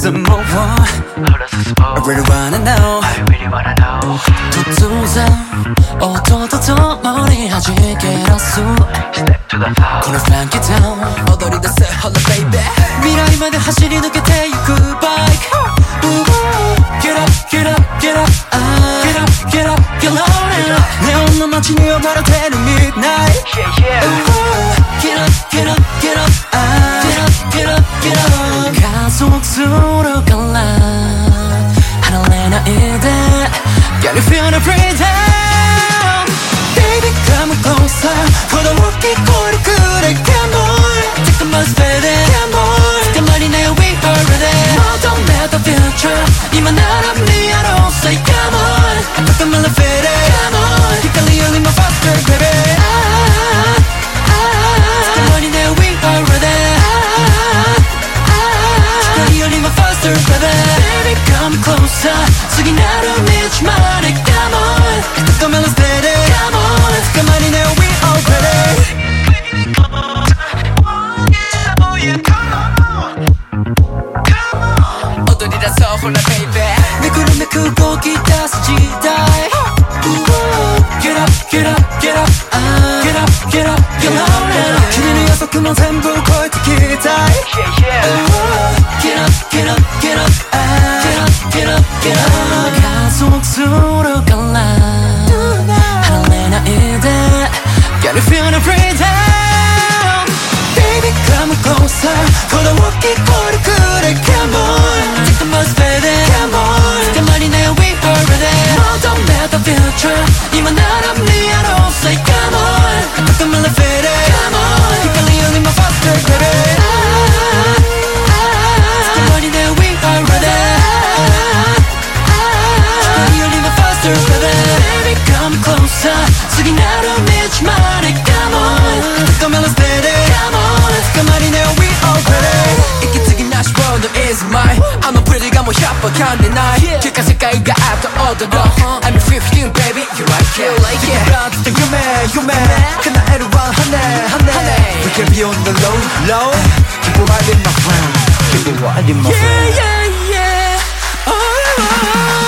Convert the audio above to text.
some more. I really wanna know. 도도자 어떠도 머리하지 깨었어. Gonna flank it down. 어덜이 됐어 홀라 baby. 미라이만의 하실이 늦게 take good bike. Get up, get up, get up. Get up, get up, get loaded. 내 온몸 마치 네 엄마로 되는 midnight. Get up, get up, get up. Get up, get up, get up. 가속도로 갈라. 하늘에 나이대. Can you feel the breathe down? Baby, come closer. 걷어먹기 꼬리 그래, come on. 잠깐만 spend it, come on. 잠깐만이 내 위험해. 너도 내도 future. 이만 나랑 네 알아, say come on. 잠깐만 let it, come on. 헷갈리 열린 my faster, baby. 잠깐만이 내 위험해. 헷갈리 열린 my faster, baby. Baby, come closer. 숙이 나를 믿지 말해, come on. 잠깐만 let's get it, come on. 잠깐만이 내 위험해. 어디라서 홀라 baby. 내 구름에 크고 기타 쓰지다. Get up, get up, get up. Get up, get up, get up. 기분이 어서 그만 샘부 거의 기타. Get up, get up, get up. Get up, get up, get up. 가속도로 갈라. 하늘에 나이대. Can you feel the breathe down? Baby, come closer. 걷어먹기 꼬리 그래, come on. 잠깐만 spend it, come on. 잠깐만이 내 위험해. 너도 내도 future. 이만 나랑 네 알아, say come on. 잠깐만 let it, come on. 헷갈리 열린 my faster, baby. 잠깐만이 내 위험해. 헷갈리 열린 my faster, baby. Baby, come closer. 숙이 나를 믿지 말해, come on. 잠깐만 let's get it, come on. 잠깐만이 내 위험해. 이기특이 나 싶어, 너 is mine. I'm a pretty guy, 뭐 협박한 내 나이. 길가 색깔과 앞도 얻어도 I'm 15, baby, you like it, like it. 브라운도 유매 그나이로 하네. We can be on the low. Keep riding my friend. Keep riding my friend. Yeah, yeah, yeah. Oh.